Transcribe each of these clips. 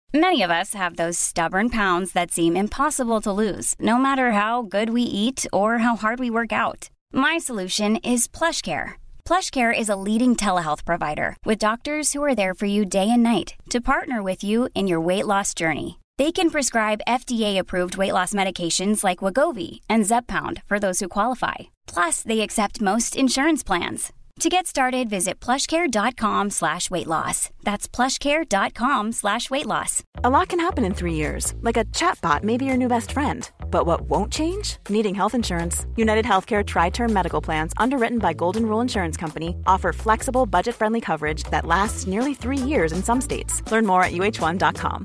Many of us have those stubborn pounds that seem impossible to lose, no matter how good we eat or how hard we work out. My solution is PlushCare. PlushCare is a leading telehealth provider with doctors who are there for you day and night to partner with you in your weight loss journey. They can prescribe FDA-approved weight loss medications like Wegovy and Zepbound for those who qualify. Plus, they accept most insurance plans. To get started, visit plushcare.com/weightloss. That's plushcare.com/weightloss. A lot can happen in 3 years, like a chatbot may be your new best friend. But what won't change? Needing health insurance. United Healthcare Tri-Term Medical Plans, underwritten by Golden Rule Insurance Company, offer flexible, budget-friendly coverage that lasts nearly 3 years in some states. Learn more at uh1.com.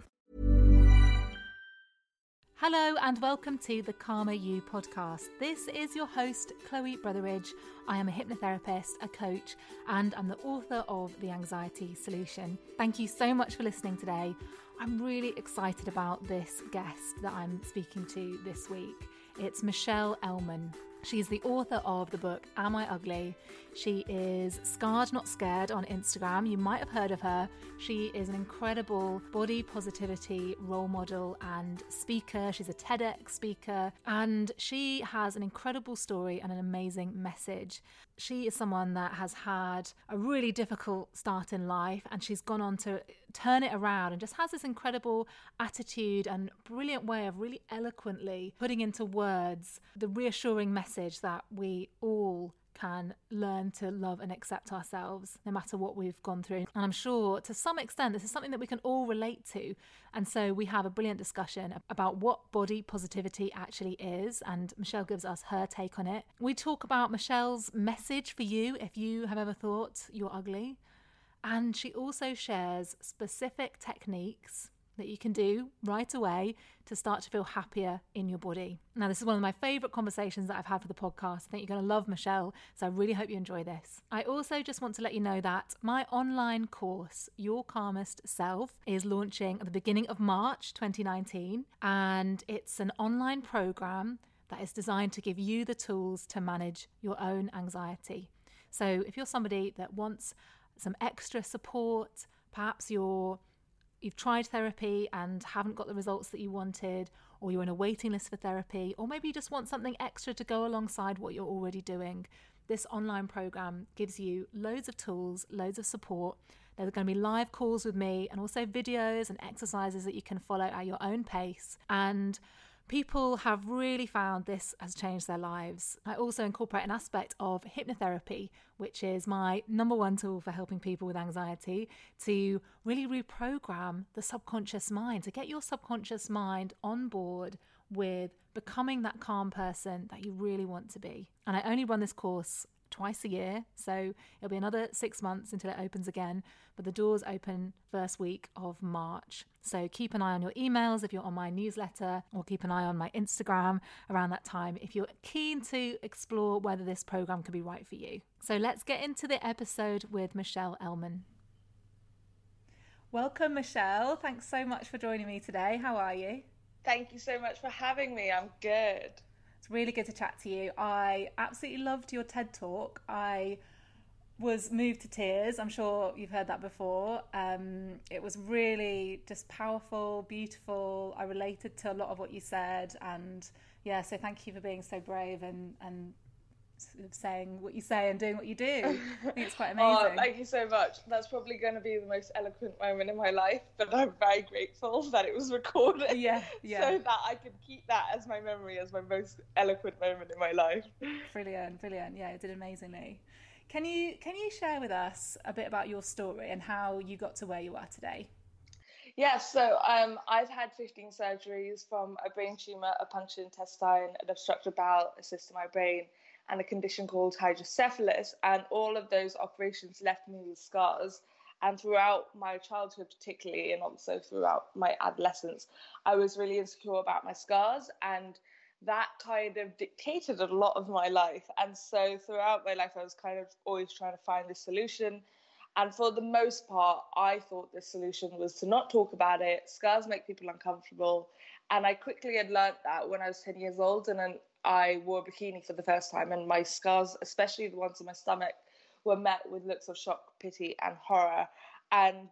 Hello and welcome to the Calmer You podcast. This is your host, Chloe Brotheridge. I am a hypnotherapist, a coach, and I'm the author of The Anxiety Solution. Thank you so much for listening today. I'm really excited about this guest that I'm speaking to this week. It's Michelle Elman. She's the author of the book, Am I Ugly? She is Scarred Not Scared on Instagram. You might have heard of her. She is an incredible body positivity role model and speaker. She's a TEDx speaker, and she has an incredible story and an amazing message. She is someone that has had a really difficult start in life, and she's gone on to turn it around and just has this incredible attitude and brilliant way of really eloquently putting into words the reassuring message that we all can learn to love and accept ourselves no matter what we've gone through. And I'm sure to some extent this is something that we can all relate to. And so we have a brilliant discussion about what body positivity actually is, and Michelle gives us her take on it. We talk about Michelle's message for you if you have ever thought you're ugly. And she also shares specific techniques that you can do right away to start to feel happier in your body. Now, this is one of my favourite conversations that I've had for the podcast. I think you're going to love Michelle, so I really hope you enjoy this. I also just want to let you know that my online course, Your Calmest Self, is launching at the beginning of March 2019, and it's an online programme that is designed to give you the tools to manage your own anxiety. So if you're somebody that wants some extra support, perhaps you've tried therapy and haven't got the results that you wanted, or you're on a waiting list for therapy, or maybe you just want something extra to go alongside what you're already doing, this online program gives you loads of tools, loads of support. There's going to be live calls with me and also videos and exercises that you can follow at your own pace. And people have really found this has changed their lives. I also incorporate an aspect of hypnotherapy, which is my number one tool for helping people with anxiety to really reprogram the subconscious mind, to get your subconscious mind on board with becoming that calm person that you really want to be. And I only run this course twice a year, so it'll be another 6 months until it opens again, but the doors open first week of March. So keep an eye on your emails if you're on my newsletter, or keep an eye on my Instagram around that time if you're keen to explore whether this program could be right for you. So let's get into the episode with Michelle Elman. Welcome, Michelle. Thanks so much for joining me today. How are you? Thank you so much for having me. I'm good. It's really good to chat to you. I absolutely loved your TED Talk. I was moved to tears. I'm sure you've heard that before. It was really just powerful, beautiful. I related to a lot of what you said. And yeah, so thank you for being so brave and sort of saying what you say and doing what you do. I think it's quite amazing. Oh, thank you so much. That's probably going to be the most eloquent moment in my life, but I'm very grateful that it was recorded. Yeah. So that I can keep that as my memory, as my most eloquent moment in my life. Brilliant. Yeah, you did amazingly. Can you share with us a bit about your story and how you got to where you are today? Yeah, so I've had 15 surgeries, from a brain tumour, a punctured intestine, an obstructed bowel, a cyst in my brain, and a condition called hydrocephalus. And all of those operations left me with scars. And throughout my childhood particularly, and also throughout my adolescence, I was really insecure about my scars, and that kind of dictated a lot of my life. And so throughout my life, I was kind of always trying to find this solution. And for the most part, I thought the solution was to not talk about it. Scars make people uncomfortable. And I quickly had learnt that when I was 10 years old, and then I wore a bikini for the first time, and my scars, especially the ones on my stomach, were met with looks of shock, pity, and horror. And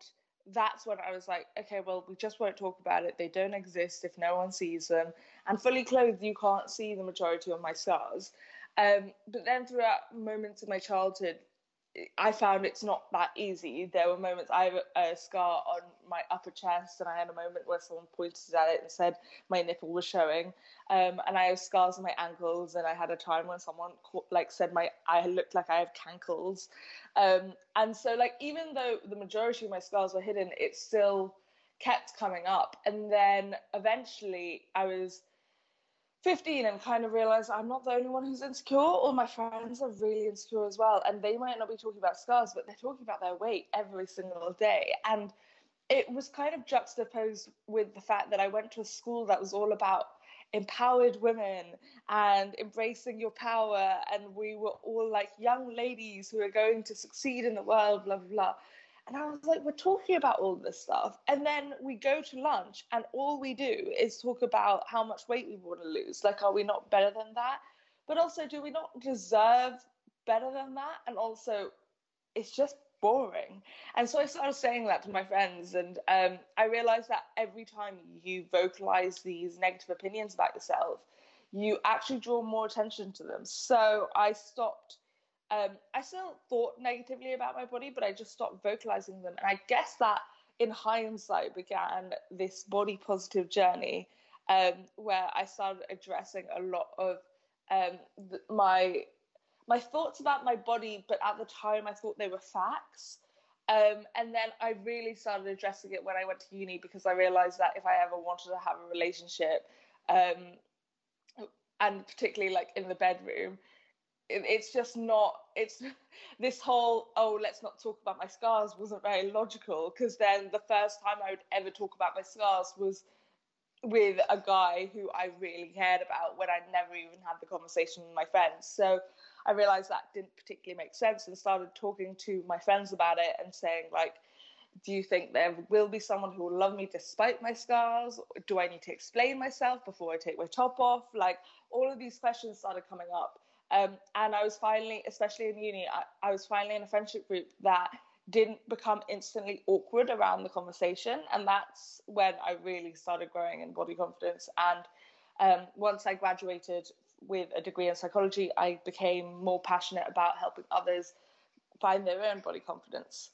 that's when I was like, okay, well, we just won't talk about it. They don't exist if no one sees them. And fully clothed, you can't see the majority of my scars. But then throughout moments of my childhood, I found it's not that easy. There were moments, I have a scar on my upper chest, and I had a moment where someone pointed at it and said my nipple was showing. And I have scars on my ankles, and I had a time when someone said I looked like I have cankles. And so even though the majority of my scars were hidden, it still kept coming up. And then eventually I was 15 and kind of realized I'm not the only one who's insecure. All my friends are really insecure as well. And they might not be talking about scars, but they're talking about their weight every single day. And it was kind of juxtaposed with the fact that I went to a school that was all about empowered women and embracing your power. And we were all like young ladies who are going to succeed in the world, blah, blah, blah. And I was like, we're talking about all this stuff. And then we go to lunch and all we do is talk about how much weight we want to lose. Like, are we not better than that? But also, do we not deserve better than that? And also, it's just boring. And so I started saying that to my friends. And I realized that every time you vocalize these negative opinions about yourself, you actually draw more attention to them. So I stopped. I still thought negatively about my body, but I just stopped vocalizing them. And I guess that in hindsight began this body positive journey where I started addressing a lot of my thoughts about my body, but at the time I thought they were facts. And then I really started addressing it when I went to uni, because I realized that if I ever wanted to have a relationship, and particularly in the bedroom, it's just not, it's this whole, oh, let's not talk about my scars wasn't very logical, because then the first time I would ever talk about my scars was with a guy who I really cared about, when I never even had the conversation with my friends. So I realized that didn't particularly make sense, and started talking to my friends about it and saying, do you think there will be someone who will love me despite my scars? Do I need to explain myself before I take my top off? All of these questions started coming up. And I was finally, especially in uni, I was finally in a friendship group that didn't become instantly awkward around the conversation. And that's when I really started growing in body confidence. And once I graduated with a degree in psychology, I became more passionate about helping others find their own body confidence.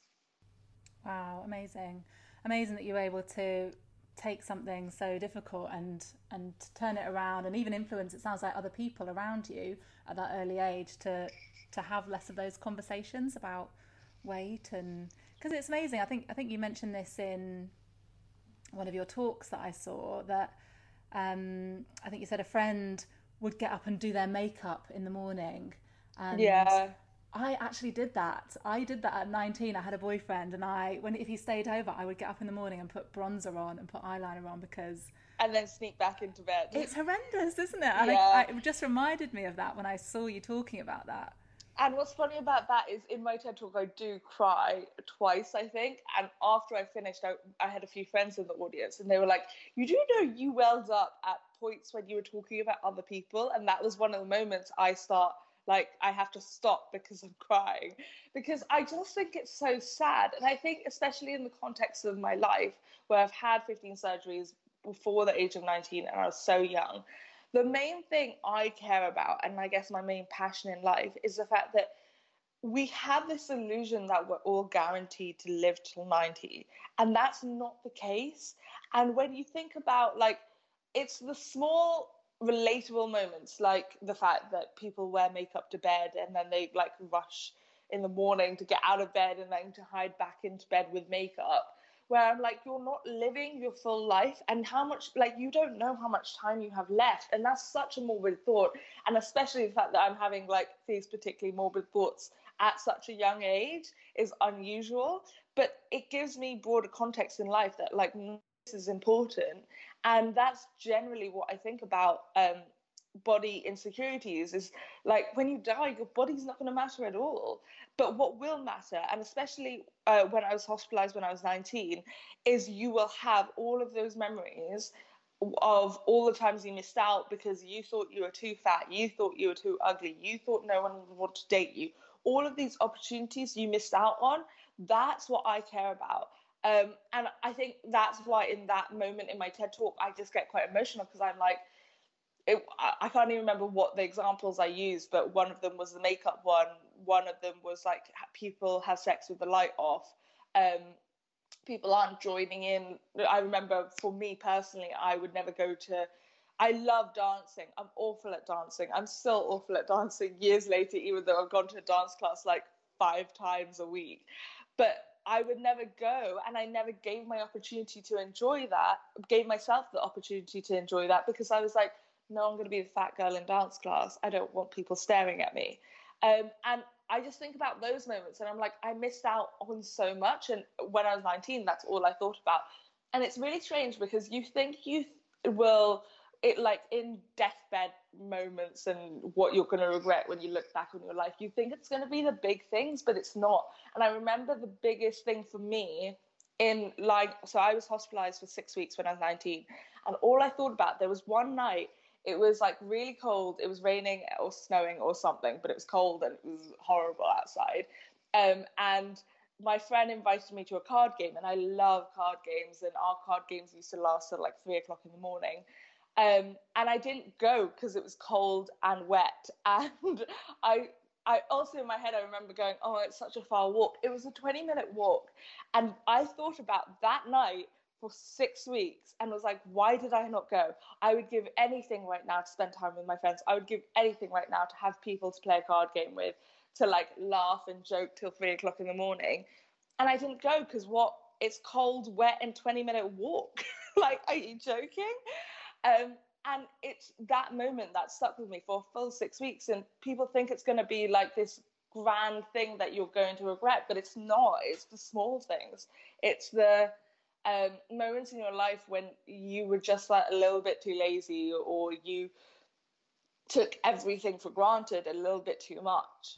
Wow, amazing. Amazing that you were able to take something so difficult and turn it around, and even influence, it sounds like, other people around you at that early age to have less of those conversations about weight. And because it's amazing, I think you mentioned this in one of your talks that I saw, that I think you said a friend would get up and do their makeup in the morning. And yeah, I actually did that. I did that at 19. I had a boyfriend, and if he stayed over, I would get up in the morning and put bronzer on and put eyeliner on, and then sneak back into bed. It's horrendous, isn't it? And yeah. It just reminded me of that when I saw you talking about that. And what's funny about that is, in my TED Talk, I do cry twice, I think. And after I finished, I had a few friends in the audience, and they were like, you do know you welled up at points when you were talking about other people. And that was one of the moments I have to stop because I'm crying, because I just think it's so sad. And I think, especially in the context of my life, where I've had 15 surgeries before the age of 19 and I was so young, the main thing I care about, and I guess my main passion in life, is the fact that we have this illusion that we're all guaranteed to live till 90. And that's not the case. And when you think about, it's the small relatable moments, like the fact that people wear makeup to bed and then they rush in the morning to get out of bed and then to hide back into bed with makeup, where I'm like, you're not living your full life, and how much, you don't know how much time you have left. And that's such a morbid thought. And especially the fact that I'm having these particularly morbid thoughts at such a young age is unusual, but it gives me broader context in life that this is important. And that's generally what I think about body insecurities, is when you die, your body's not going to matter at all. But what will matter, and especially when I was hospitalized when I was 19, is you will have all of those memories of all the times you missed out because you thought you were too fat, you thought you were too ugly, you thought no one would want to date you. All of these opportunities you missed out on, that's what I care about. And I think that's why in that moment in my TED talk, I just get quite emotional, because I'm like, I can't even remember what the examples I used, but one of them was the makeup one. One of them was like people have sex with the light off. People aren't joining in. I remember for me personally, I would never go to, I love dancing. I'm awful at dancing. I'm still awful at dancing years later, even though I've gone to a dance class like 5 times a week. But I would never go, and I never gave my opportunity to enjoy that, gave myself the opportunity to enjoy that, because I was like, no, I'm going to be the fat girl in dance class. I don't want people staring at me. And I just think about those moments, and I'm like, I missed out on so much. And when I was 19, that's all I thought about. And it's really strange, because you think you will, it like in deathbed moments and what you're going to regret when you look back on your life, you think it's going to be the big things, but it's not. And I remember the biggest thing for me in like, so I was hospitalized for 6 weeks when I was 19. And all I thought about, there was one night, it was like really cold. It was raining or snowing or something, but it was cold and it was horrible outside. And my friend invited me to a card game, and I love card games. And our card games used to last till like 3 o'clock in the morning. And I didn't go because it was cold and wet. And I also in my head, I remember going, oh, it's such a far walk. It was a 20-minute walk. And I thought about that night for 6 weeks and was like, why did I not go? I would give anything right now to spend time with my friends. I would give anything right now to have people to play a card game with, to like laugh and joke till 3 o'clock in the morning. And I didn't go because it's cold, wet, and 20-minute walk. Like, are you joking? And it's that moment that stuck with me for a full 6 weeks. And people think it's going to be like this grand thing that you're going to regret, but it's not. It's the small things. It's the moments in your life when you were just like a little bit too lazy, or you took everything for granted a little bit too much.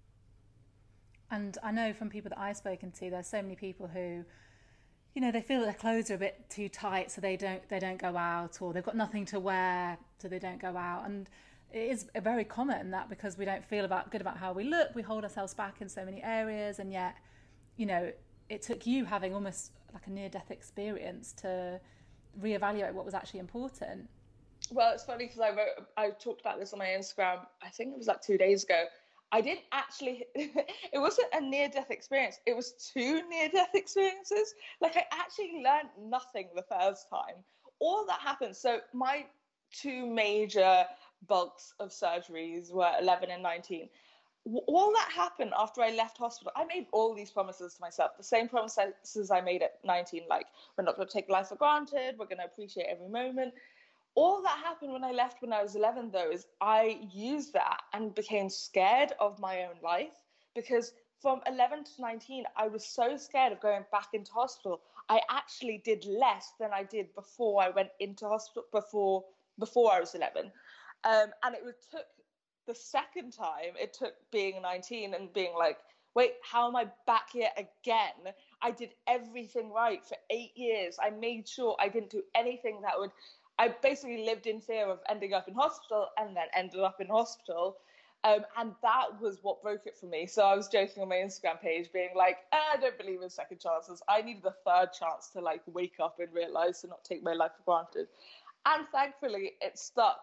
And I know from people that I've spoken to, there's so many people who, you know, they feel that their clothes are a bit too tight, so they don't go out, or they've got nothing to wear, so they don't go out. And it is very common that because we don't feel good about how we look, we hold ourselves back in so many areas. And yet, you know, it took you having almost like a near-death experience to reevaluate what was actually important. Well, it's funny because I talked about this on my Instagram, I think it was like 2 days ago. I didn't actually, it wasn't a near-death experience. It was 2 near-death experiences. Like, I actually learned nothing the first time. All that happened. So my 2 major bulks of surgeries were 11 and 19. All that happened after I left hospital. I made all these promises to myself, the same promises I made at 19, like, we're not going to take life for granted, we're going to appreciate every moment. All that happened when I left when I was 11, though, is I used that and became scared of my own life, because from 11 to 19, I was so scared of going back into hospital. I actually did less than I did before I went into hospital, before I was 11. And it took the second time, it took being 19 and being like, wait, how am I back here again? I did everything right for 8 years. I made sure I didn't do anything that would... I basically lived in fear of ending up in hospital, and then ended up in hospital. And that was what broke it for me. So I was joking on my Instagram page being like, I don't believe in second chances. I needed the third chance to like wake up and realize to not take my life for granted. And thankfully it stuck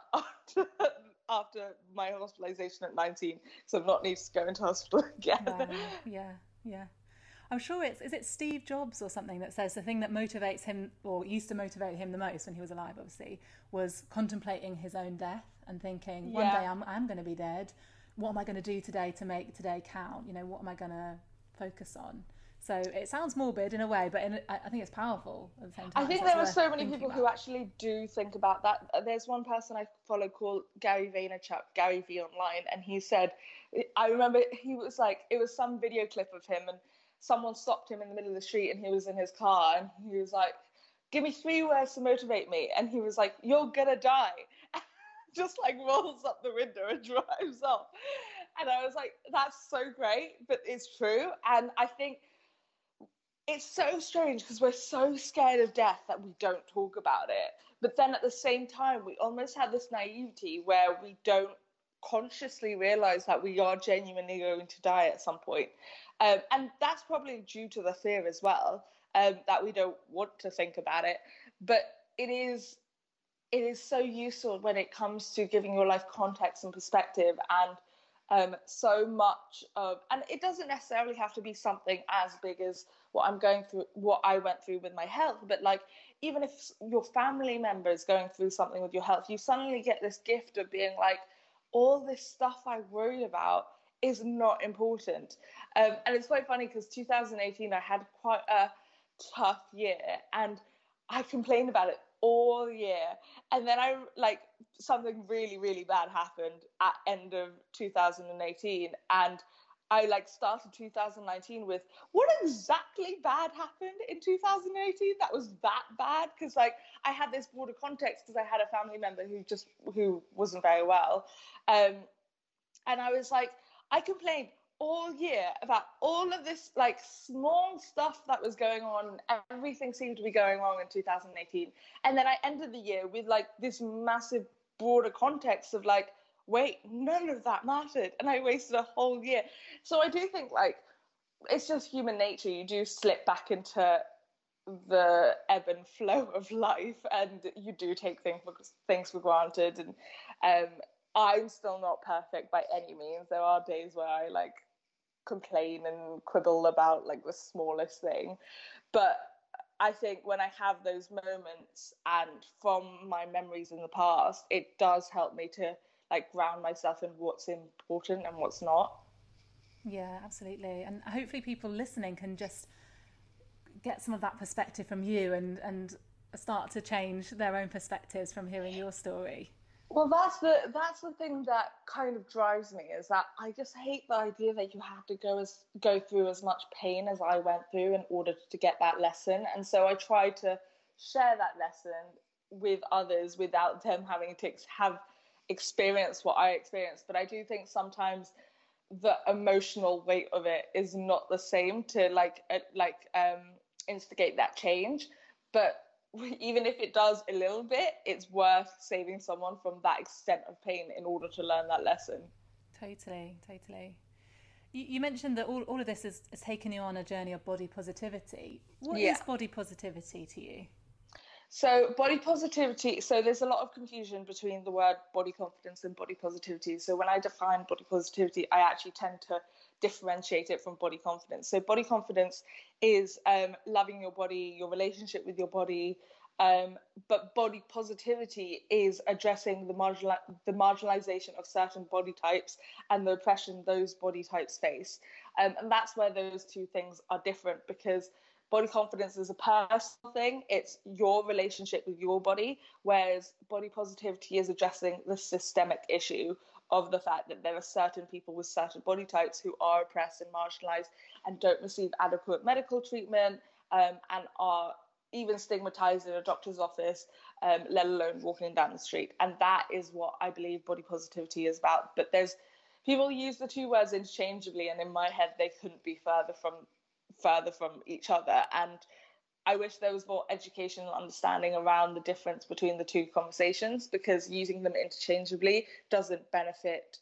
after my hospitalization at 19. So I'm not needed to go into hospital again. Wow. Yeah. I'm sure is it Steve Jobs or something that says the thing that motivates him, or used to motivate him the most when he was alive, obviously, was contemplating his own death and thinking, one day I'm going to be dead. What am I going to do today to make today count? You know, what am I going to focus on? So it sounds morbid in a way, but I think it's powerful at the same time. I think there are so many people who actually do think about that. There's one person I follow called Gary Vaynerchuk, Gary V online, and he said, I remember he was like, it was some video clip of him, and someone stopped him in the middle of the street and he was in his car, and he was like, give me 3 words to motivate me. And he was like, you're gonna die. Just like rolls up the window and drives off. And I was like, that's so great, but it's true. And I think it's so strange because we're so scared of death that we don't talk about it. But then at the same time, we almost have this naivety where we don't consciously realize that we are genuinely going to die at some point. And that's probably due to the fear as well. that we don't want to think about it. But it is so useful when it comes to giving your life context and perspective, and so much of, and it doesn't necessarily have to be something as big as what I went through with my health, but like, even if your family member is going through something with your health, you suddenly get this gift of being like, all this stuff I worried about is not important. And it's quite funny because 2018, I had quite a tough year, and I complained about it all year, and then something really, really bad happened at end of 2018, and I started 2019 with, what exactly bad happened in 2018 that was that bad? Because I had this broader context because I had a family member who wasn't very well, and I was like, I complained all year about all of this small stuff that was going on. Everything seemed to be going wrong in 2018, and then I ended the year with this massive broader context of wait, none of that mattered, and I wasted a whole year. So I do think it's just human nature. You do slip back into the ebb and flow of life, and you do take things for granted, and I'm still not perfect by any means. There are days where I complain and quibble about the smallest thing, but I think when I have those moments, and from my memories in the past, it does help me to ground myself in what's important and what's not. Yeah, absolutely. And hopefully people listening can just get some of that perspective from you and start to change their own perspectives from hearing your story. Well, that's the thing that kind of drives me, is that I just hate the idea that you have to go through as much pain as I went through in order to get that lesson. And so I try to share that lesson with others without them having to have experienced what I experienced. But I do think sometimes the emotional weight of it is not the same to instigate that change. But even if it does a little bit, it's worth saving someone from that extent of pain in order to learn that lesson. Totally. You mentioned that all of this has taken you on a journey of body positivity. What is body positivity to you? So body positivity, so there's a lot of confusion between the word body confidence and body positivity. So when I define body positivity, I actually tend to differentiate it from body confidence. So body confidence is loving your body, your relationship with your body, but body positivity is addressing the marginalization of certain body types and the oppression those body types face. And that's where those two things are different, because body confidence is a personal thing. It's your relationship with your body, whereas body positivity is addressing the systemic issue of the fact that there are certain people with certain body types who are oppressed and marginalized and don't receive adequate medical treatment, and are even stigmatized in a doctor's office, let alone walking down the street. And that is what I believe body positivity is about. But people use the two words interchangeably, and in my head they couldn't be further from each other. And I wish there was more educational understanding around the difference between the two conversations, because using them interchangeably doesn't benefit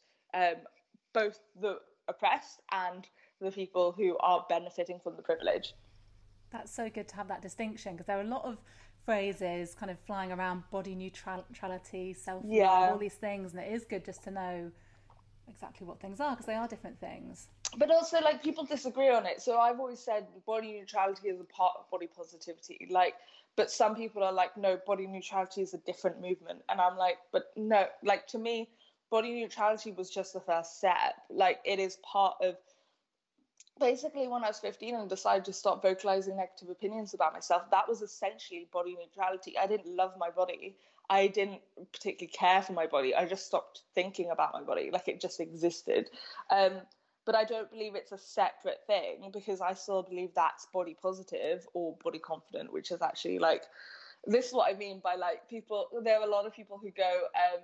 both the oppressed and the people who are benefiting from the privilege. That's so good to have that distinction, because there are a lot of phrases kind of flying around: body neutrality, self-love, all these things, and it is good just to know exactly what things are, because they are different things. But also, people disagree on it. So I've always said body neutrality is a part of body positivity. But some people are like, no, body neutrality is a different movement. And I'm like, but no, to me, body neutrality was just the first step. It is part of, basically, when I was 15 and decided to stop vocalizing negative opinions about myself, that was essentially body neutrality. I didn't love my body. I didn't particularly care for my body. I just stopped thinking about my body. It just existed. But I don't believe it's a separate thing, because I still believe that's body positive or body confident, which is actually this is what I mean by people. There are a lot of people who go,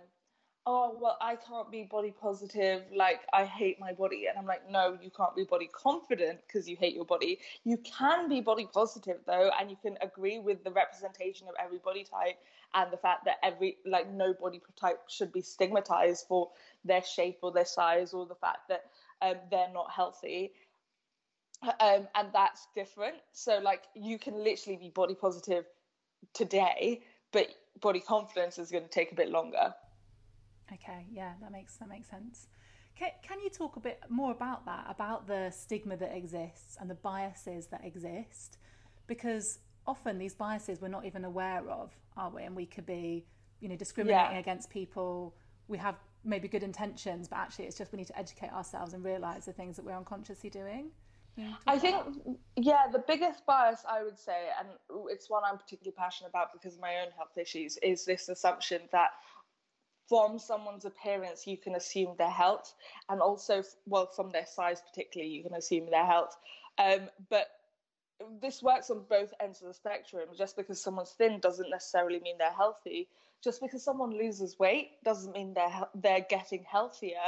oh, well, I can't be body positive, I hate my body. And I'm like, no, you can't be body confident because you hate your body. You can be body positive though, and you can agree with the representation of every body type and the fact that no body type should be stigmatized for their shape or their size, or the fact that they're not healthy. And that's different. So like you can literally be body positive today, but body confidence is going to take a bit longer. Okay, yeah, that makes sense. Can you talk a bit more about that, about the stigma that exists and the biases that exist? Because often these biases we're not even aware of, are we? And we could be, discriminating against people. We have maybe good intentions, but actually it's just we need to educate ourselves and realise the things that we're unconsciously doing. I think, the biggest bias I would say, and it's one I'm particularly passionate about because of my own health issues, is this assumption that from someone's appearance you can assume their health, and also, from their size particularly, you can assume their health. But this works on both ends of the spectrum. Just because someone's thin doesn't necessarily mean they're healthy. Just because someone loses weight doesn't mean they're getting healthier.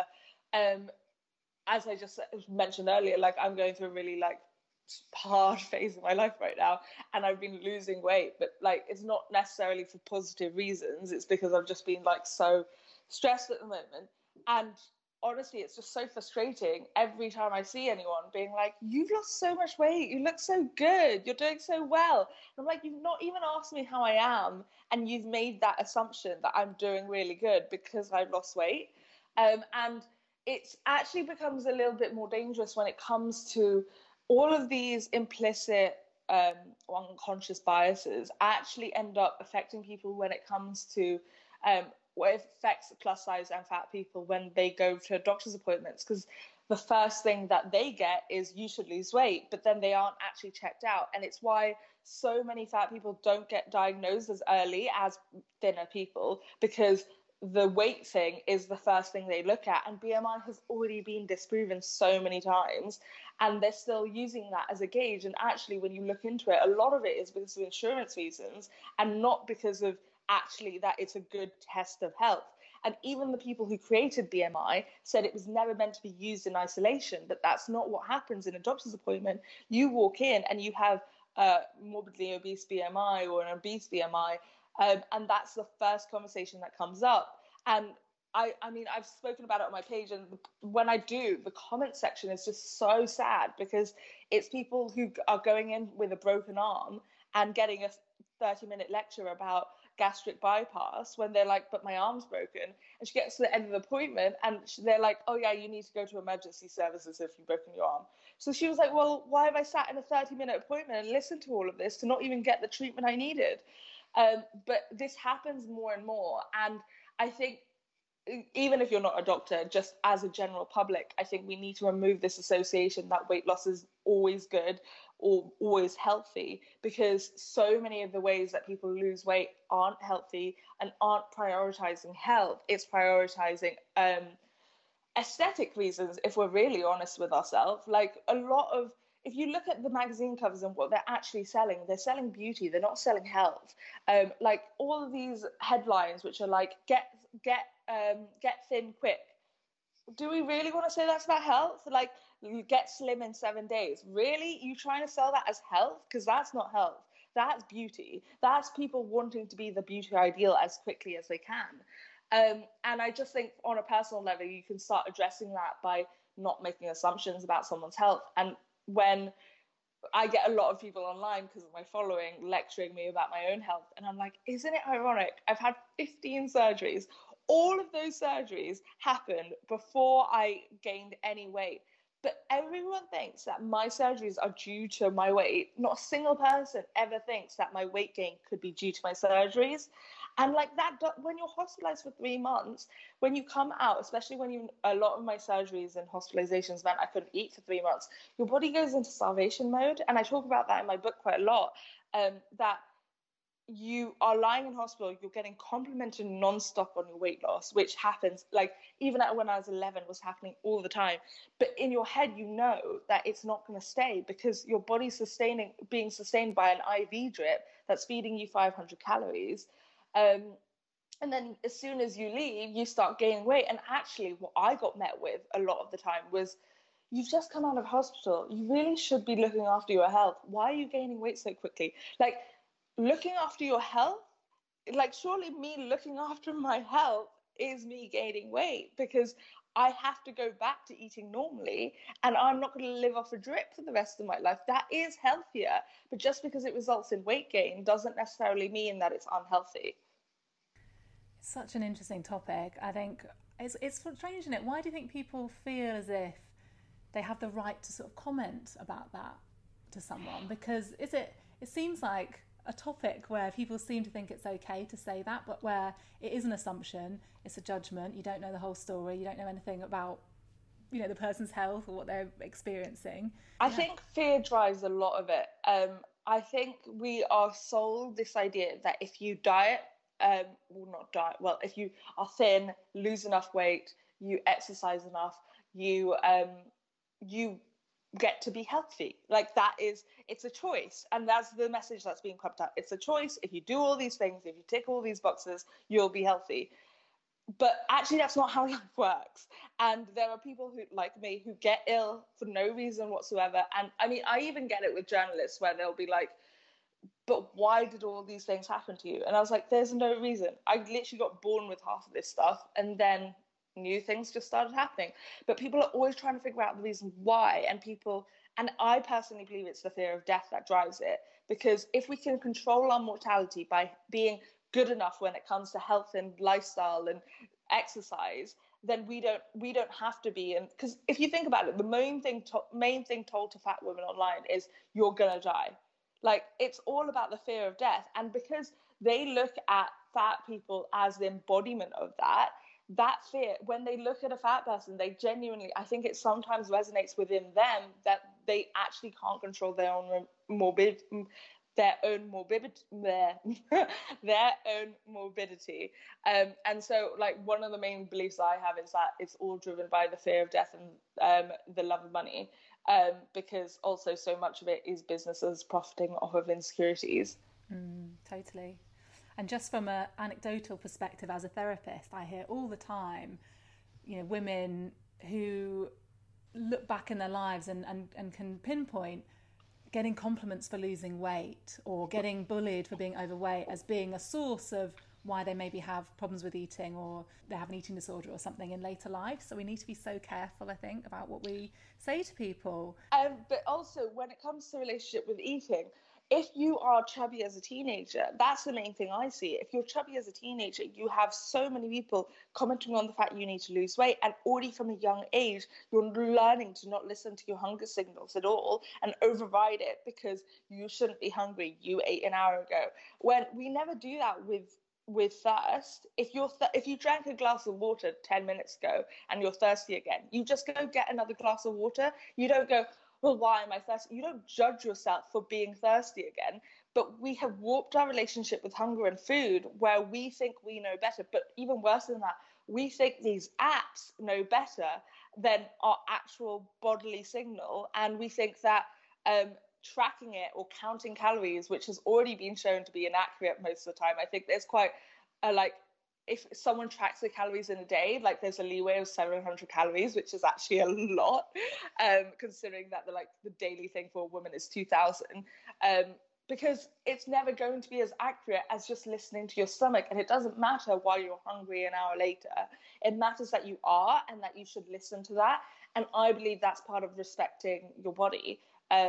As I just mentioned earlier, like I'm going through a really hard phase of my life right now, and I've been losing weight, but it's not necessarily for positive reasons. It's because I've just been so stressed at the moment. And honestly, it's just so frustrating every time I see anyone being like, you've lost so much weight, you look so good, you're doing so well. And I'm like, you've not even asked me how I am, and you've made that assumption that I'm doing really good because I've lost weight. And it actually becomes a little bit more dangerous when it comes to all of these implicit unconscious biases actually end up affecting people when it comes to what affects plus size and fat people when they go to doctor's appointments, because the first thing that they get is you should lose weight, but then they aren't actually checked out. And it's why so many fat people don't get diagnosed as early as thinner people, because the weight thing is the first thing they look at, and BMI has already been disproven so many times, and they're still using that as a gauge. And actually, when you look into it, a lot of it is because of insurance reasons and not because of actually that it's a good test of health. And even the people who created BMI said it was never meant to be used in isolation, but that's not what happens in a doctor's appointment. You walk in and you have morbidly obese BMI or an obese BMI, and that's the first conversation that comes up. And I mean, I've spoken about it on my page, and when I do, the comment section is just so sad, because it's people who are going in with a broken arm and getting a 30-minute lecture about gastric bypass when they're like, but my arm's broken. And she gets to the end of the appointment and they're like, oh yeah, you need to go to emergency services if you've broken your arm. So she was like, well, why have I sat in a 30-minute appointment and listened to all of this to not even get the treatment I needed? But this happens more and more. And I think even if you're not a doctor, just as a general public, I think we need to remove this association that weight loss is always good or always healthy, because so many of the ways that people lose weight aren't healthy and aren't prioritizing health. It's prioritizing aesthetic reasons, if we're really honest with ourselves. If you look at the magazine covers and what they're actually selling, they're selling beauty, they're not selling health. All of these headlines, which are like, get thin quick. Do we really want to say that's about health? Like, you get slim in 7 days. Really? You trying to sell that as health? Because that's not health. That's beauty. That's people wanting to be the beauty ideal as quickly as they can. And I just think on a personal level, you can start addressing that by not making assumptions about someone's health. And when I get a lot of people online because of my following lecturing me about my own health, and I'm like, isn't it ironic? I've had 15 surgeries. All of those surgeries happened before I gained any weight. But everyone thinks that my surgeries are due to my weight. Not a single person ever thinks that my weight gain could be due to my surgeries. And when you're hospitalized for 3 months, when you come out, especially when a lot of my surgeries and hospitalizations meant I couldn't eat for 3 months, your body goes into starvation mode. And I talk about that in my book quite a lot, that you are lying in hospital, you're getting complimented non-stop on your weight loss, which happens, even when I was 11, was happening all the time. But in your head, you know that it's not going to stay, because your body's being sustained by an IV drip that's feeding you 500 calories. And then as soon as you leave, you start gaining weight. And actually, what I got met with a lot of the time was, you've just come out of hospital. You really should be looking after your health. Why are you gaining weight so quickly? Looking after your health, surely me looking after my health is me gaining weight, because I have to go back to eating normally, and I'm not going to live off a drip for the rest of my life. That is healthier, but just because it results in weight gain doesn't necessarily mean that it's unhealthy. It's such an interesting topic. I think it's strange, isn't it? Why do you think people feel as if they have the right to sort of comment about that to someone? Because it seems like a topic where people seem to think it's okay to say that, but where it is an assumption, it's a judgment, you don't know the whole story, you don't know anything about, you know, the person's health or what they're experiencing. I think fear drives a lot of it. I think we are sold this idea that if you diet, if you are thin, lose enough weight, you exercise enough, you get to be healthy. Like it's a choice, and that's the message that's being pumped out. It's a choice. If you do all these things, if you tick all these boxes, you'll be healthy. But actually that's not how life works, and there are people who, like me, who get ill for no reason whatsoever. And I mean, I even get it with journalists where they'll be like, but why did all these things happen to you? And I was like, there's no reason. I literally got born with half of this stuff, and then new things just started happening. But people are always trying to figure out the reason why, and I personally believe it's the fear of death that drives it, because if we can control our mortality by being good enough when it comes to health and lifestyle and exercise, then we don't have to be. And because if you think about it, the main thing told to fat women online is you're gonna die. Like, it's all about the fear of death. And because they look at fat people as the embodiment of that fear, when they look at a fat person, they genuinely, I think it sometimes resonates within them that they actually can't control their own morbidity. And so, like, one of the main beliefs I have is that it's all driven by the fear of death and the love of money, because also so much of it is businesses profiting off of insecurities. Totally. And just from an anecdotal perspective, as a therapist, I hear all the time, you know, women who look back in their lives and can pinpoint getting compliments for losing weight or getting bullied for being overweight as being a source of why they maybe have problems with eating, or they have an eating disorder or something in later life. So we need to be so careful, I think, about what we say to people. But also, when it comes to relationship with eating, if you are chubby as a teenager, that's the main thing I see. If you're chubby as a teenager, you have so many people commenting on the fact you need to lose weight, and already from a young age, you're learning to not listen to your hunger signals at all and override it because you shouldn't be hungry. You ate an hour ago. When we never do that with thirst. If you drank a glass of water 10 minutes ago and you're thirsty again, you just go get another glass of water. You don't go, well, why am I thirsty? You don't judge yourself for being thirsty again. But we have warped our relationship with hunger and food where we think we know better. But even worse than that, we think these apps know better than our actual bodily signal. And we think that tracking it or counting calories, which has already been shown to be inaccurate most of the time. I think there's quite if someone tracks the calories in a day, like, there's a leeway of 700 calories, which is actually a lot, considering that the daily thing for a woman is 2,000, because it's never going to be as accurate as just listening to your stomach. And it doesn't matter why you're hungry an hour later. It matters that you are, and that you should listen to that. And I believe that's part of respecting your body.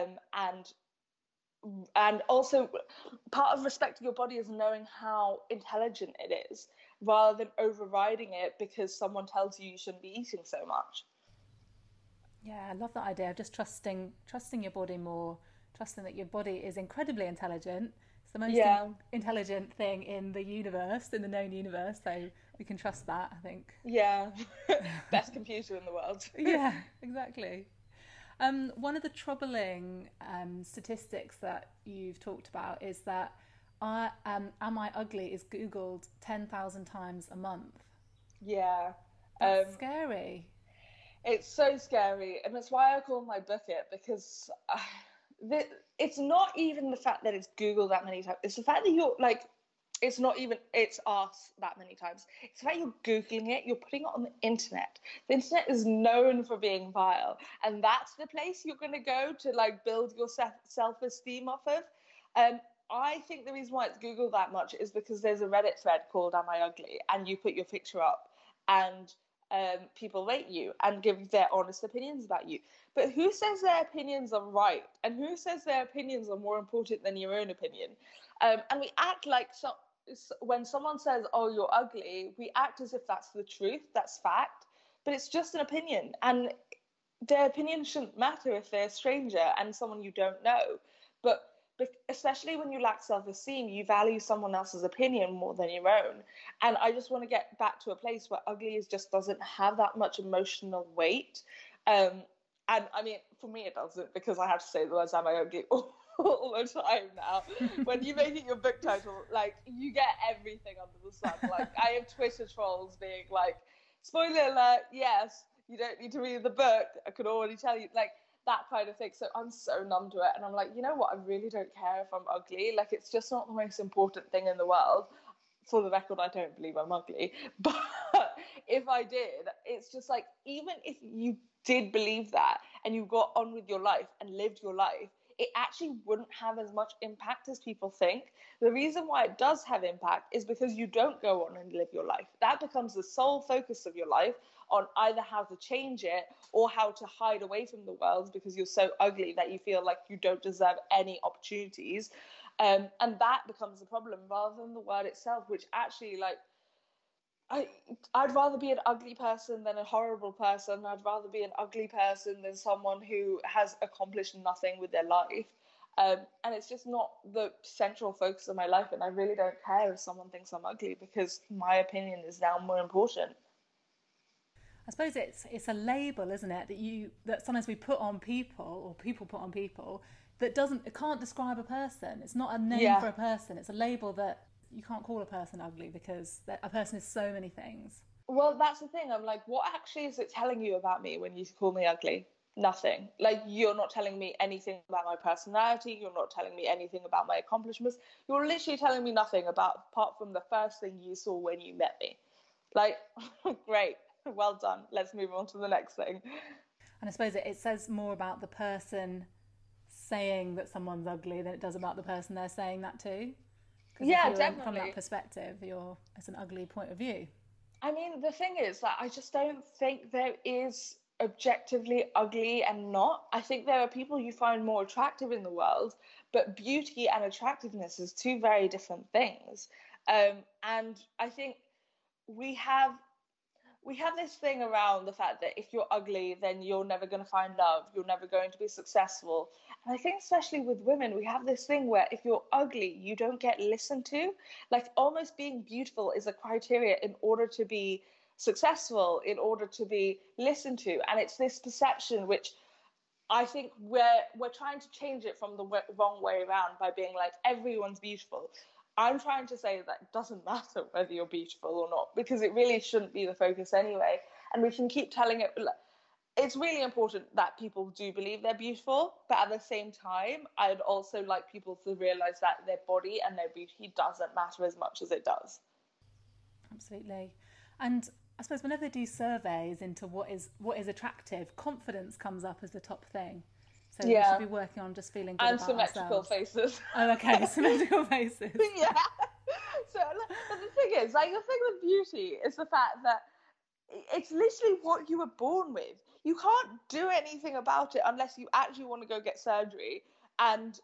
And also part of respecting your body is knowing how intelligent it is, rather than overriding it because someone tells you shouldn't be eating so much. Yeah, I love that idea of just trusting your body more, trusting that your body is incredibly intelligent. It's the most intelligent thing in the universe, in the known universe, so we can trust that, I think. Yeah, best computer in the world. Yeah, exactly. One of the troubling statistics that you've talked about is that Am I Ugly is Googled 10,000 times a month. Yeah. That's scary. It's so scary. And that's why I call my book it, because it's not even the fact that it's Googled that many times. It's the fact that you're like, it's not even, it's asked that many times. It's the fact you're Googling it, you're putting it on the internet. The internet is known for being vile. And that's the place you're going to go to, like, build your self-esteem off of. I think the reason why it's Googled that much is because there's a Reddit thread called Am I Ugly? And you put your picture up, and people rate you and give their honest opinions about you. But who says their opinions are right? And who says their opinions are more important than your own opinion? And we act like when someone says, oh, you're ugly, we act as if that's the truth, that's fact, but it's just an opinion. And their opinion shouldn't matter if they're a stranger and someone you don't know. But especially when you lack self-esteem, you value someone else's opinion more than your own. And I just want to get back to a place where ugly just doesn't have that much emotional weight. And I mean, for me, it doesn't, because I have to say the words "am I ugly" all the time now. When you make it your book title, like, you get everything under the sun. Like, I have Twitter trolls being like, spoiler alert, yes, you don't need to read the book, I could already tell you, like, that kind of thing. So I'm so numb to it, and I'm like, you know what, I really don't care if I'm ugly. Like, it's just not the most important thing in the world. For the record, I don't believe I'm ugly, but if I did, it's just like, even if you did believe that and you got on with your life and lived your life, it actually wouldn't have as much impact as people think. The reason why it does have impact is because you don't go on and live your life. That becomes the sole focus of your life, on either how to change it or how to hide away from the world because you're so ugly that you feel like you don't deserve any opportunities. And that becomes the problem rather than the word itself, which actually, like, I'd rather be an ugly person than a horrible person. I'd rather be an ugly person than someone who has accomplished nothing with their life. And it's just not the central focus of my life. And I really don't care if someone thinks I'm ugly, because my opinion is now more important. I suppose it's a label, isn't it, that sometimes we put on people, or people put on people, that it can't describe a person. It's not a name for a person. It's a label that you can't call a person ugly, because a person is so many things. Well, that's the thing. I'm like, what actually is it telling you about me when you call me ugly? Nothing. Like, you're not telling me anything about my personality. You're not telling me anything about my accomplishments. You're literally telling me nothing apart from the first thing you saw when you met me. Like, great. Well done. Let's move on to the next thing. And I suppose it says more about the person saying that someone's ugly than it does about the person they're saying that to. Yeah, definitely. From that perspective, it's an ugly point of view. I mean, the thing is that I just don't think there is objectively ugly and not. I think there are people you find more attractive in the world, but beauty and attractiveness is two very different things. And I think we have this thing around the fact that if you're ugly, then you're never going to find love, you're never going to be successful. And I think especially with women, we have this thing where if you're ugly, you don't get listened to. Like, almost being beautiful is a criteria in order to be successful, in order to be listened to. And it's this perception which I think we're trying to change it from the wrong way around by being like, everyone's beautiful. I'm trying to say that it doesn't matter whether you're beautiful or not, because it really shouldn't be the focus anyway. And we can keep telling it. It's really important that people do believe they're beautiful, but at the same time, I'd also like people to realise that their body and their beauty doesn't matter as much as it does. Absolutely. And I suppose whenever they do surveys into what is attractive, confidence comes up as the top thing. So we should be working on just feeling good and about symmetrical ourselves. Faces. Oh, okay, symmetrical faces. Yeah. So, but the thing is, like, the thing with beauty is the fact that it's literally what you were born with. You can't do anything about it unless you actually want to go get surgery. And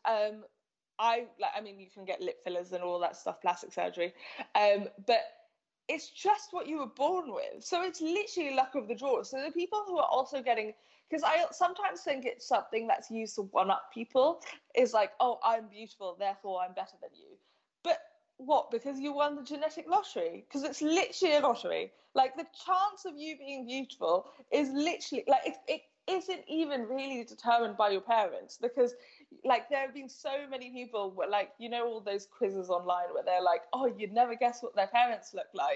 I mean, you can get lip fillers and all that stuff, plastic surgery. But it's just what you were born with. So it's literally luck of the draw. So the people who are also getting, because I sometimes think it's something that's used to one-up people, is like, oh, I'm beautiful, therefore I'm better than you. But what? Because you won the genetic lottery? Because it's literally a lottery. Like, the chance of you being beautiful is literally, like, it isn't even really determined by your parents, because, like, there have been so many people where, like, you know, all those quizzes online where they're like, oh, you'd never guess what their parents look like.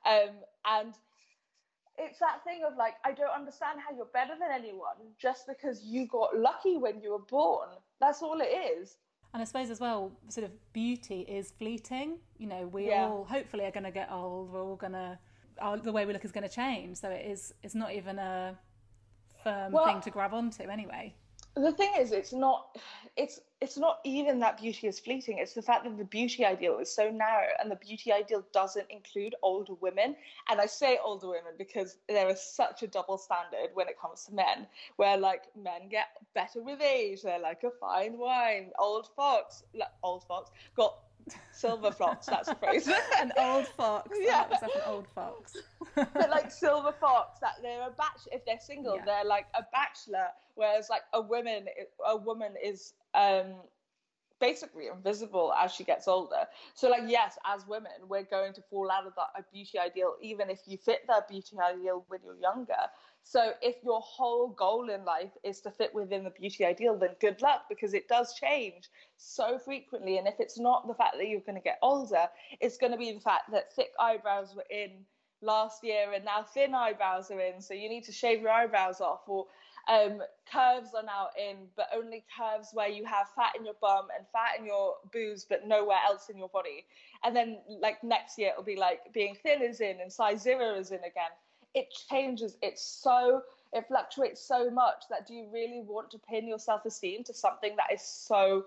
And it's that thing of, like, I don't understand how you're better than anyone just because you got lucky when you were born. That's all it is. And I suppose as well, sort of beauty is fleeting. You know, we all hopefully are going to get old. We're all going to, the way we look is going to change. So it's not even a firm thing to grab onto anyway. The thing is, it's not even that beauty is fleeting. It's the fact that the beauty ideal is so narrow, and the beauty ideal doesn't include older women. And I say older women because there is such a double standard when it comes to men, where like men get better with age. They're like a fine wine. Old fox got silver fox. That's the phrase. An old fox. Yeah, myself an old fox. but like silver fox, that they're a bachelor. If they're single, Yeah. they're like a bachelor. Whereas like a woman is basically invisible as she gets older. So like, yes, as women, we're going to fall out of that beauty ideal, even if you fit that beauty ideal when you're younger. So if your whole goal in life is to fit within the beauty ideal, then good luck, because it does change so frequently. And if it's not the fact that you're going to get older, it's going to be the fact that thick eyebrows were in last year and now thin eyebrows are in, so you need to shave your eyebrows off, or curves are now in, but only curves where you have fat in your bum and fat in your boobs but nowhere else in your body. And then like next year it'll be like being thin is in and size 0 is in again. It changes. It fluctuates so much that do you really want to pin your self-esteem to something that is so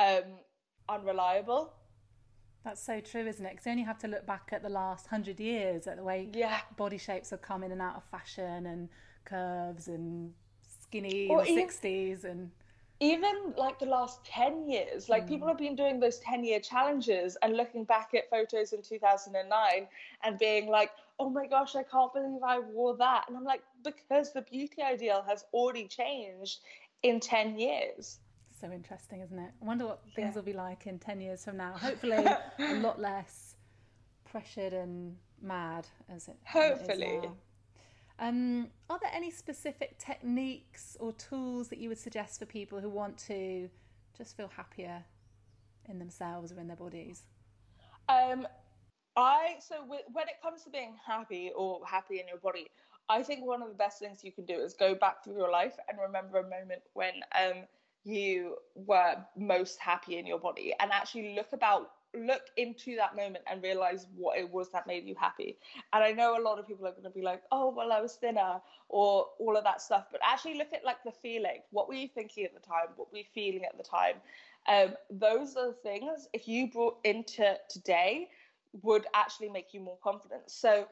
unreliable? That's so true, isn't it? Because you only have to look back at the last 100 years at the way body shapes have come in and out of fashion, and curves and skinny in the 60s, and even like the last 10 years, like people have been doing those 10-year challenges and looking back at photos in 2009 and being like, oh my gosh, I can't believe I wore that. And I'm like, because the beauty ideal has already changed in 10 years. So interesting, isn't it? I wonder what things will be like in 10 years from now. Hopefully a lot less pressured and mad as it hopefully is now. Are there any specific techniques or tools that you would suggest for people who want to just feel happier in themselves or in their bodies? When it comes to being happy or happy in your body, I think one of the best things you can do is go back through your life and remember a moment when you were most happy in your body, and actually look into that moment and realize what it was that made you happy. And I know a lot of people are going to be like, oh, well, I was thinner, or all of that stuff, but actually look at like the feeling. What were you thinking at the time? What were you feeling at the time? Those are the things, if you brought into today, would actually make you more confident. So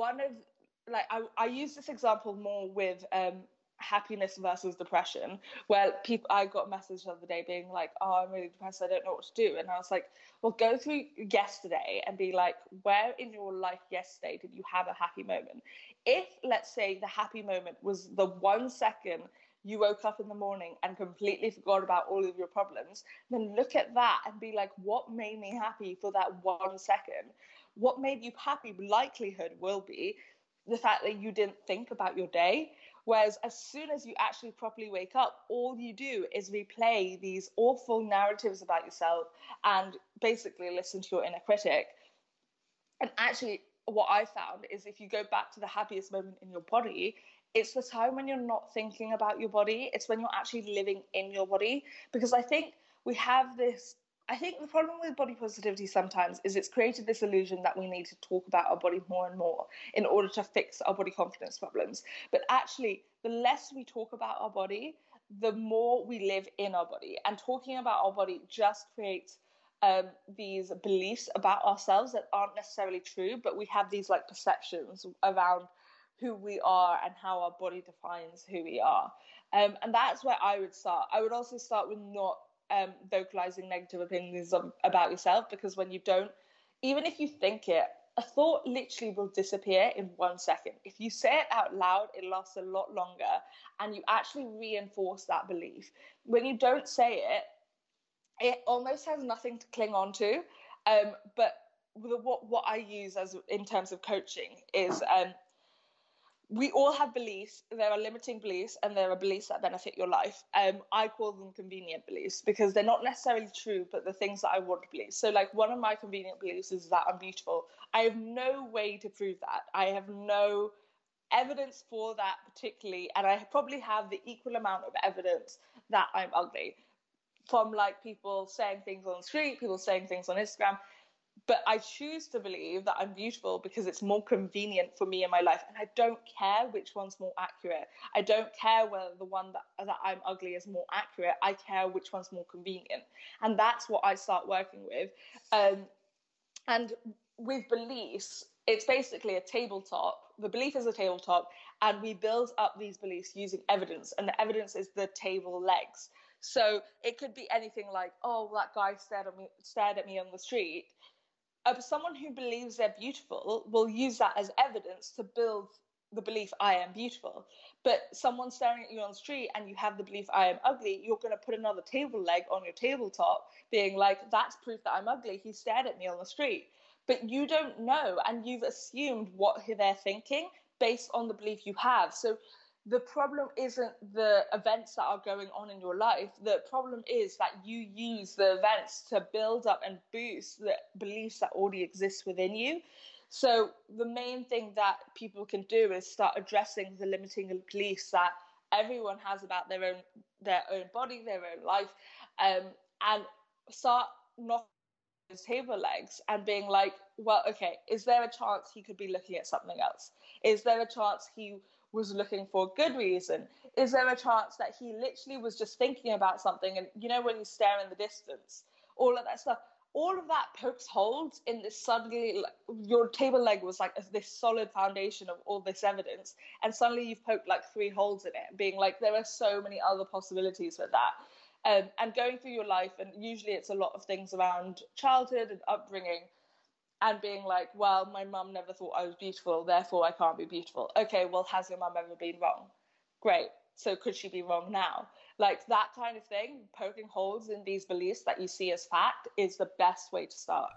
I use this example more with happiness versus depression, where I got a message the other day being like, oh, I'm really depressed, I don't know what to do. And I was like, well, go through yesterday and be like, where in your life yesterday did you have a happy moment? If, let's say, the happy moment was the 1 second you woke up in the morning and completely forgot about all of your problems, then look at that and be like, what made me happy for that 1 second? What made you happy? Likelihood will be the fact that you didn't think about your day. Whereas as soon as you actually properly wake up, all you do is replay these awful narratives about yourself and basically listen to your inner critic. And actually, what I found is if you go back to the happiest moment in your body, it's the time when you're not thinking about your body. It's when you're actually living in your body. Because I think the problem with body positivity sometimes is it's created this illusion that we need to talk about our body more and more in order to fix our body confidence problems. But actually, the less we talk about our body, the more we live in our body. And talking about our body just creates these beliefs about ourselves that aren't necessarily true, but we have these like perceptions around who we are and how our body defines who we are. And that's where I would start. I would also start with not vocalizing negative opinions about yourself, because when you don't, even if you think it, a thought literally will disappear in 1 second. If you say it out loud, it lasts a lot longer, and you actually reinforce that belief. When you don't say it, it almost has nothing to cling on to. But what I use in terms of coaching is we all have beliefs. There are limiting beliefs and there are beliefs that benefit your life. I call them convenient beliefs because they're not necessarily true, but the things that I want to believe. So like one of my convenient beliefs is that I'm beautiful. I have no way to prove that. I have no evidence for that particularly. And I probably have the equal amount of evidence that I'm ugly, from like people saying things on the street, people saying things on Instagram. But I choose to believe that I'm beautiful because it's more convenient for me in my life. And I don't care which one's more accurate. I don't care whether the one that I'm ugly is more accurate. I care which one's more convenient. And that's what I start working with. And with beliefs, it's basically a tabletop. The belief is a tabletop, and we build up these beliefs using evidence. And the evidence is the table legs. So it could be anything like, oh, that guy stared at me on the street. Someone who believes they're beautiful will use that as evidence to build the belief I am beautiful. But someone staring at you on the street and you have the belief I am ugly, you're going to put another table leg on your tabletop being like, that's proof that I'm ugly. He stared at me on the street. But you don't know, and you've assumed what they're thinking based on the belief you have. So the problem isn't the events that are going on in your life. The problem is that you use the events to build up and boost the beliefs that already exist within you. So the main thing that people can do is start addressing the limiting beliefs that everyone has about their own body, their own life, and start knocking those table legs and being like, well, okay, is there a chance he could be looking at something else? Is there a chance he was looking for a good reason? Is there a chance that he literally was just thinking about something? And you know, when you stare in the distance, all of that stuff, all of that pokes holes in this. Suddenly, your table leg was like this solid foundation of all this evidence, and suddenly you've poked like 3 holes in it, being like, there are so many other possibilities with that. And going through your life, and usually it's a lot of things around childhood and upbringing, and being like, well, my mum never thought I was beautiful, therefore I can't be beautiful. Okay, well, has your mum ever been wrong? Great. So could she be wrong now? Like that kind of thing, poking holes in these beliefs that you see as fact is the best way to start.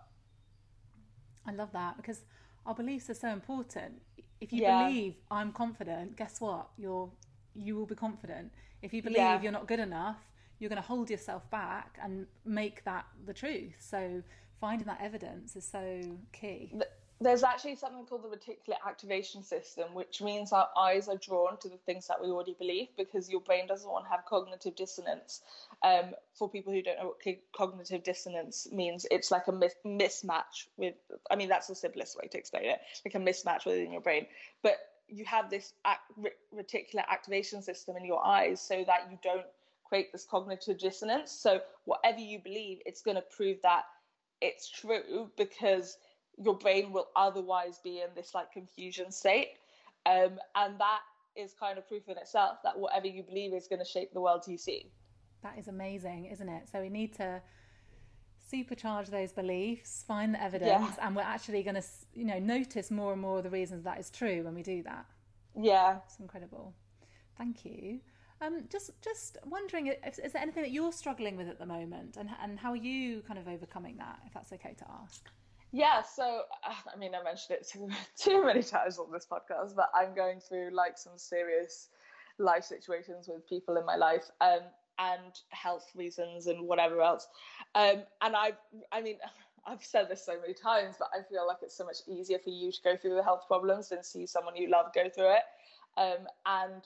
I love that, because our beliefs are so important. If you believe I'm confident, guess what? You will be confident. If you believe you're not good enough, you're going to hold yourself back and make that the truth. So finding that evidence is so key. There's actually something called the reticular activation system, which means our eyes are drawn to the things that we already believe, because your brain doesn't want to have cognitive dissonance. For people who don't know what cognitive dissonance means, it's like a mismatch with, I mean, that's the simplest way to explain it, like a mismatch within your brain. But you have this reticular activation system in your eyes so that you don't create this cognitive dissonance. So whatever you believe, it's going to prove that it's true, because your brain will otherwise be in this like confusion state. And that is kind of proof in itself that whatever you believe is going to shape the world you see. That is amazing, isn't it? So we need to supercharge those beliefs, find the evidence, and we're actually going to, notice more and more of the reasons that is true when we do that. Yeah. It's incredible. Thank you. Just wondering, is there anything that you're struggling with at the moment, and how are you kind of overcoming that, if that's okay to ask? Yeah, so I mean, I mentioned it too many times on this podcast, but I'm going through like some serious life situations with people in my life, and health reasons and whatever else. And I've said this so many times, but I feel like it's so much easier for you to go through the health problems than see someone you love go through it. And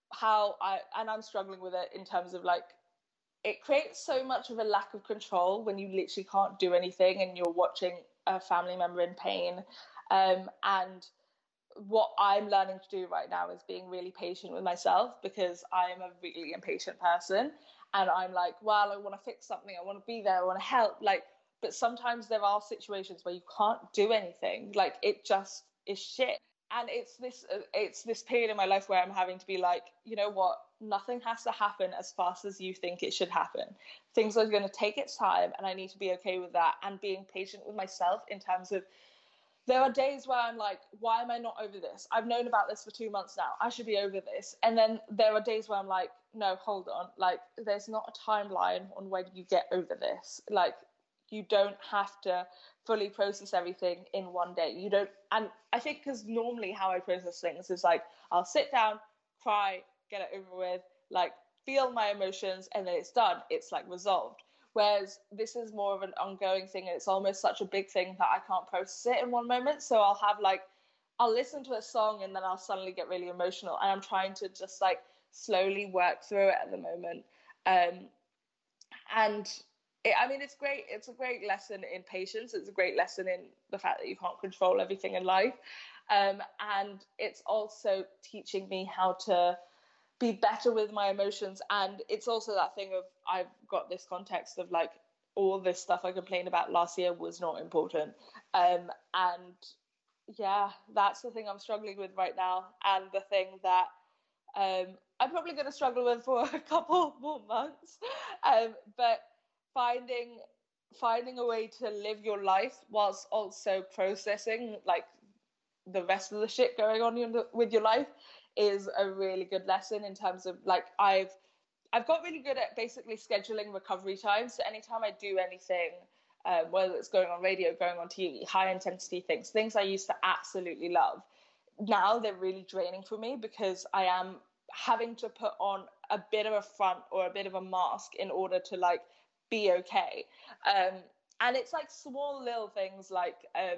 I'm struggling with it in terms of like, it creates so much of a lack of control when you literally can't do anything and you're watching a family member in pain. And what I'm learning to do right now is being really patient with myself, because I'm a really impatient person, and I'm like, well, I want to fix something, I want to be there, I want to help, like, but sometimes there are situations where you can't do anything, like it just is shit. And it's this period in my life where I'm having to be like, you know what, nothing has to happen as fast as you think it should happen. Things are going to take its time, and I need to be okay with that, and being patient with myself in terms of, there are days where I'm like, why am I not over this? I've known about this for 2 months now. I should be over this. And then there are days where I'm like, no, hold on. Like, there's not a timeline on when you get over this. Like, you don't have to fully process everything in one day. You don't. And I think because normally how I process things is like, I'll sit down, cry, get it over with, like feel my emotions, and then it's done. It's like resolved. Whereas this is more of an ongoing thing, and it's almost such a big thing that I can't process it in one moment. So I'll listen to a song and then I'll suddenly get really emotional, and I'm trying to just like slowly work through it at the moment. And it's great. It's a great lesson in patience. It's a great lesson in the fact that you can't control everything in life. And it's also teaching me how to be better with my emotions. And it's also that thing of, I've got this context of like, all this stuff I complained about last year was not important. And yeah, that's the thing I'm struggling with right now. And the thing that I'm probably going to struggle with for a couple more months. But finding a way to live your life whilst also processing like the rest of the shit going on with your life is a really good lesson in terms of like, I've got really good at basically scheduling recovery time. So anytime I do anything, whether it's going on radio, going on TV, high intensity things I used to absolutely love, now they're really draining for me because I am having to put on a bit of a front or a bit of a mask in order to like be okay. And it's like small little things like,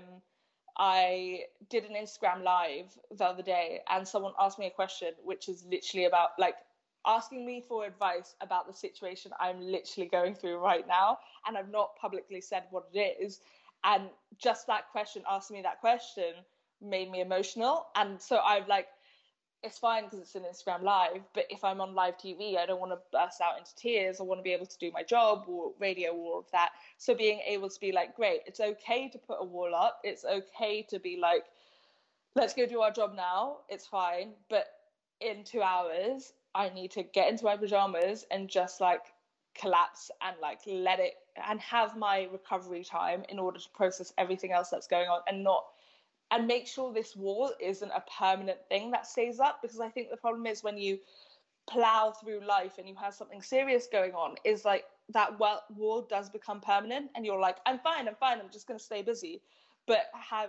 I did an Instagram live the other day and someone asked me a question, which is literally about like asking me for advice about the situation I'm literally going through right now. And I've not publicly said what it is. And just that question, asking me that question, made me emotional. And so I've like, it's fine because it's an Instagram live, but if I'm on live TV, I don't want to burst out into tears. I want to be able to do my job or radio or all of that. So being able to be like, great, it's okay to put a wall up. It's okay to be like, let's go do our job now. It's fine. But in 2 hours, I need to get into my pajamas and just like collapse and like let it and have my recovery time in order to process everything else that's going on and make sure this wall isn't a permanent thing that stays up. Because I think the problem is when you plow through life and you have something serious going on is like that wall does become permanent and you're like, I'm fine, I'm just going to stay busy. But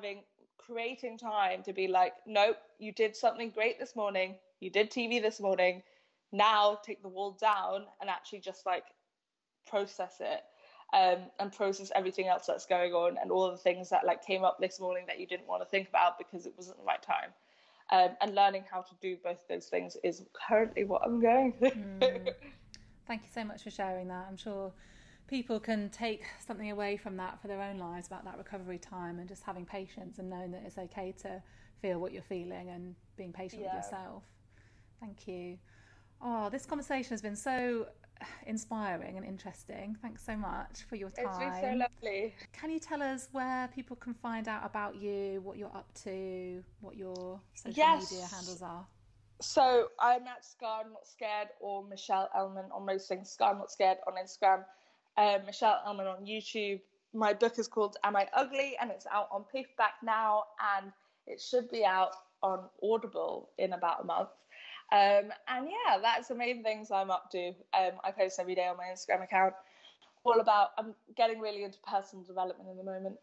creating time to be like, nope, you did something great this morning. You did TV this morning. Now take the wall down and actually just like process it. And process everything else that's going on and all the things that like came up this morning that you didn't want to think about because it wasn't the right time. And learning how to do both those things is currently what I'm going through. Thank you so much for sharing that. I'm sure people can take something away from that for their own lives about that recovery time and just having patience and knowing that it's okay to feel what you're feeling and being patient with yourself. Thank you. Oh, this conversation has been so inspiring and interesting. Thanks so much for your time. It's been so lovely. Can you tell us where people can find out about you, what you're up to, what your social media handles are? So I'm at Scarred Not Scared or Michelle Elman on most things. Scarred Not Scared on Instagram, Michelle Elman on YouTube. My book is called Am I Ugly? And it's out on paperback now, and it should be out on Audible in about a month. And yeah, that's the main things I'm up to. I post every day on my Instagram account. I'm getting really into personal development in the moment.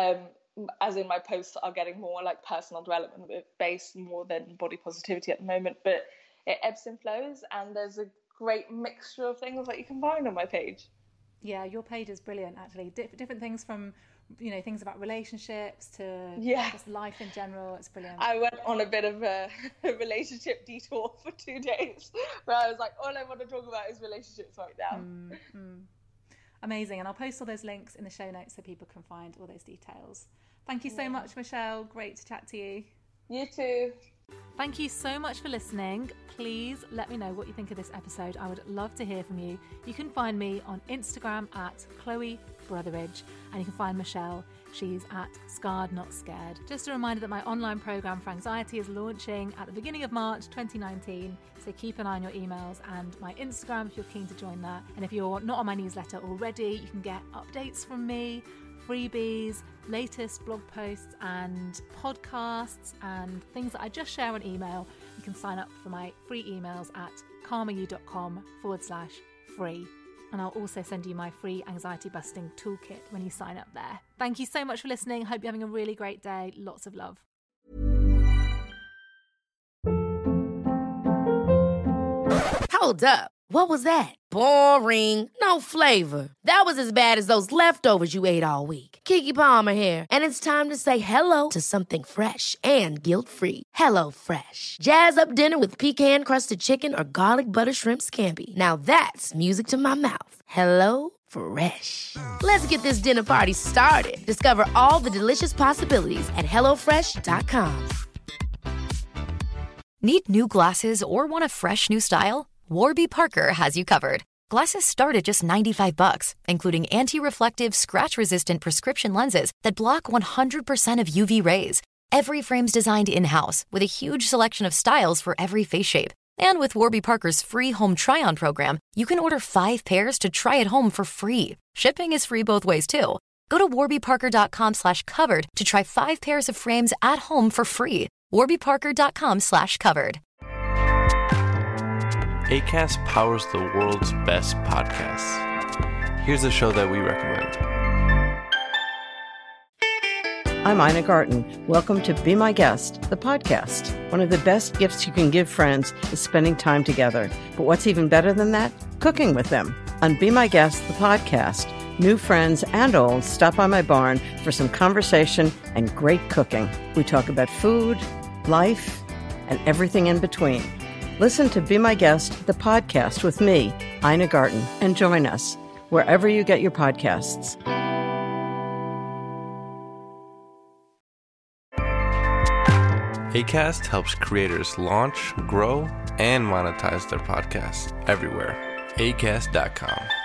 As in my posts are getting more like personal development based more than body positivity at the moment, but it ebbs and flows, and there's a great mixture of things that you can find on my page. Yeah, your page is brilliant actually. Different things from, you know, things about relationships to just life in general. It's brilliant. I went on a bit of a relationship detour for 2 days where I was like, all I want to talk about is relationships right now. Amazing. And I'll post all those links in the show notes so people can find all those details. Thank you so much, Michelle. Great to chat to you. You too. Thank you so much for listening. Please let me know what you think of this episode. I would love to hear from you. You can find me on Instagram at Chloe Brotheridge, and you can find Michelle. She's at Scarred Not Scared. Just a reminder that my online program for anxiety is launching at the beginning of March 2019. So keep an eye on your emails and my Instagram if you're keen to join that. And if you're not on my newsletter already, you can get updates from me, freebies, latest blog posts and podcasts and things that I just share on email. You can sign up for my free emails at calmeryou.com/free. And I'll also send you my free anxiety busting toolkit when you sign up there. Thank you so much for listening. Hope you're having a really great day. Lots of love. Hold up. What was that? Boring. No flavor. That was as bad as those leftovers you ate all week. Keke Palmer here. And it's time to say hello to something fresh and guilt-free. Hello Fresh. Jazz up dinner with pecan-crusted chicken or garlic butter shrimp scampi. Now that's music to my mouth. Hello Fresh. Let's get this dinner party started. Discover all the delicious possibilities at HelloFresh.com. Need new glasses or want a fresh new style? Warby Parker has you covered. Glasses start at just $95, including anti-reflective, scratch-resistant prescription lenses that block 100% of UV rays. Every frame's designed in-house with a huge selection of styles for every face shape. And with Warby Parker's free home try-on program, you can order 5 pairs to try at home for free. Shipping is free both ways, too. Go to warbyparker.com/covered to try 5 pairs of frames at home for free. warbyparker.com/covered. Acast powers the world's best podcasts. Here's a show that we recommend. I'm Ina Garten. Welcome to Be My Guest, the podcast. One of the best gifts you can give friends is spending time together. But what's even better than that? Cooking with them. On Be My Guest, the podcast, new friends and old stop by my barn for some conversation and great cooking. We talk about food, life, and everything in between. Listen to Be My Guest, the podcast with me, Ina Garten, and join us wherever you get your podcasts. Acast helps creators launch, grow, and monetize their podcasts everywhere. Acast.com.